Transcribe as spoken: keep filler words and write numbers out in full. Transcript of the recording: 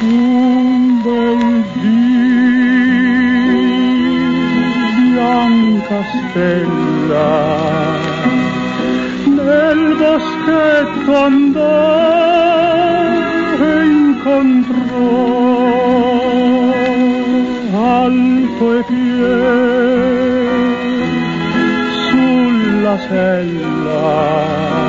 Un bel dì, bianca stella, nel boschetto andò e incontrò alto e pieno sulla sella